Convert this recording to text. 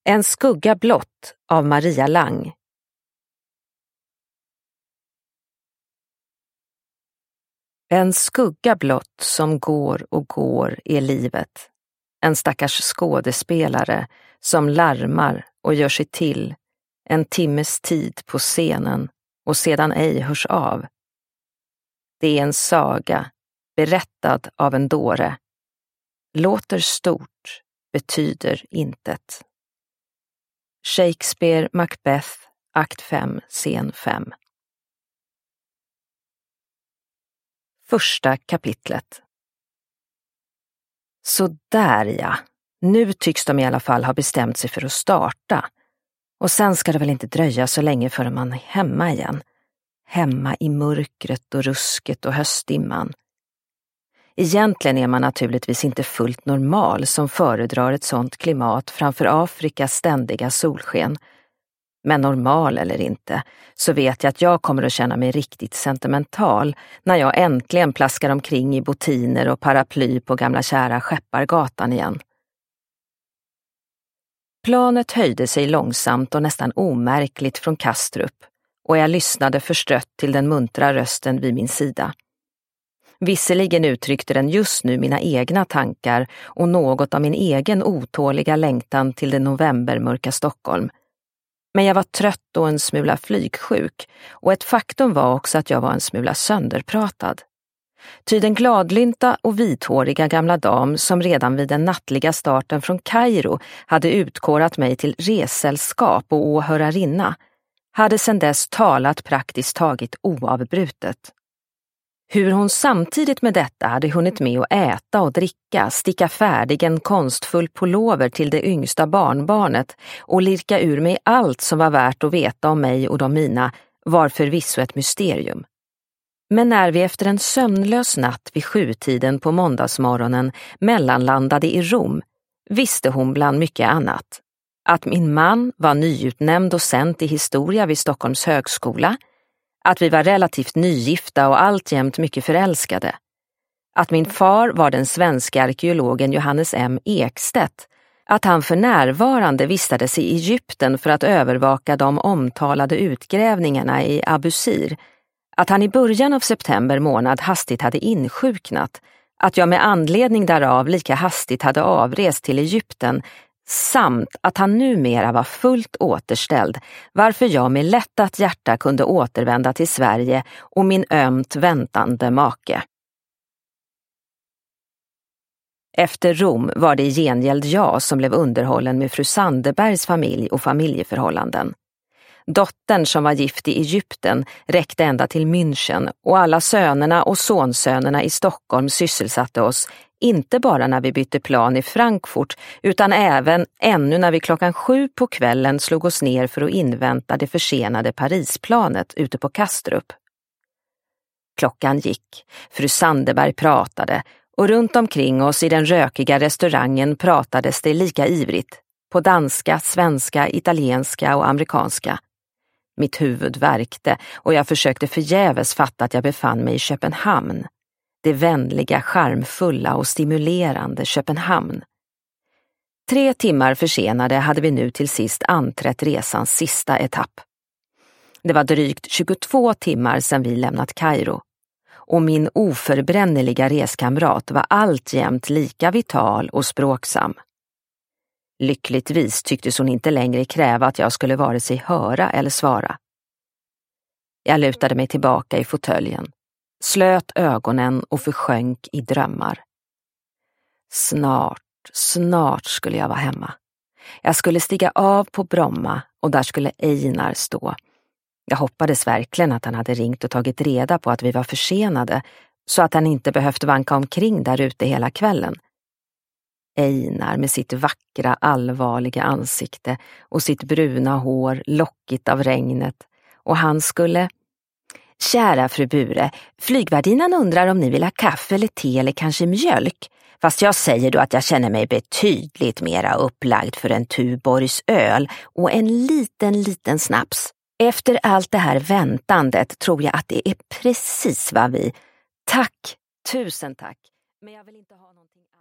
En skugga blott av Maria Lang. En skugga blott som går och går är livet. En stackars skådespelare som larmar och gör sig till en timmes tid på scenen och sedan ej hörs av. Det är en saga berättad av en dåre. Låter stort, betyder intet. Shakespeare, Macbeth, akt 5, scen 5. Första kapitlet. Så där ja, nu tycks de i alla fall ha bestämt sig för att starta. Och sen ska det väl inte dröja så länge förrän man är hemma igen. Hemma i mörkret och rusket och höstdimman. Egentligen är man naturligtvis inte fullt normal som föredrar ett sånt klimat framför Afrikas ständiga solsken. Men normal eller inte, så vet jag att jag kommer att känna mig riktigt sentimental när jag äntligen plaskar omkring i botiner och paraply på gamla kära Skeppargatan igen. Planet höjde sig långsamt och nästan omärkligt från Kastrup och jag lyssnade förstrött till den muntra rösten vid min sida. Visserligen uttryckte den just nu mina egna tankar och något av min egen otåliga längtan till det novembermörka Stockholm. Men jag var trött och en smula flygsjuk och ett faktum var också att jag var en smula sönderpratad. Ty den gladlynta och vithåriga gamla dam som redan vid den nattliga starten från Kairo hade utkårat mig till ressällskap och åhörarinna hade sedan dess talat praktiskt taget oavbrutet. Hur hon samtidigt med detta hade hunnit med att äta och dricka, sticka färdig en konstfull pullover till det yngsta barnbarnet och lirka ur mig allt som var värt att veta om mig och de mina var förvisso ett mysterium. Men när vi efter en sömnlös natt vid 7-tiden på måndagsmorgonen mellanlandade i Rom visste hon bland mycket annat att min man var nyutnämnd docent i historia vid Stockholms högskola, att vi var relativt nygifta och alltjämt mycket förälskade, att min far var den svenska arkeologen Johannes M. Ekstedt, att han för närvarande vistades i Egypten för att övervaka de omtalade utgrävningarna i Abu Sir, att han i början av september månad hastigt hade insjuknat, att jag med anledning därav lika hastigt hade avrest till Egypten, samt att han numera var fullt återställd, varför jag med lättat hjärta kunde återvända till Sverige och min ömt väntande make. Efter Rom var det i gengäld jag som blev underhållen med fru Sandebergs familj och familjeförhållanden. Dottern som var gift i Egypten räckte ända till München och alla sönerna och sonsönerna i Stockholm sysselsatte oss, inte bara när vi bytte plan i Frankfurt utan även ännu när vi 7:00 på kvällen slog oss ner för att invänta det försenade Parisplanet ute på Kastrup. Klockan gick, fru Sandeberg pratade och runt omkring oss i den rökiga restaurangen pratades det lika ivrigt, på danska, svenska, italienska och amerikanska. Mitt huvud värkte och jag försökte förgäves fatta att jag befann mig i Köpenhamn. Det vänliga, charmfulla och stimulerande Köpenhamn. 3 timmar försenade hade vi nu till sist anträtt resans sista etapp. Det var drygt 22 timmar sedan vi lämnat Kairo. Och min oförbrännerliga reskamrat var alltjämt lika vital och språksam. Lyckligtvis tycktes hon inte längre kräva att jag skulle vare sig höra eller svara. Jag lutade mig tillbaka i fåtöljen, slöt ögonen och försjönk i drömmar. Snart skulle jag vara hemma. Jag skulle stiga av på Bromma och där skulle Einar stå. Jag hoppades verkligen att han hade ringt och tagit reda på att vi var försenade så att han inte behövt vanka omkring där ute hela kvällen. Einar med sitt vackra, allvarliga ansikte och sitt bruna hår lockigt av regnet. Och han skulle... Kära fru Bure, flygvärdinnan undrar om ni vill ha kaffe eller te eller kanske mjölk. Fast jag säger då att jag känner mig betydligt mera upplagd för en Tuborgs öl och en liten snaps. Efter allt det här väntandet tror jag att det är precis vad vi... Tack, tusen tack. Men jag vill inte ha någonting...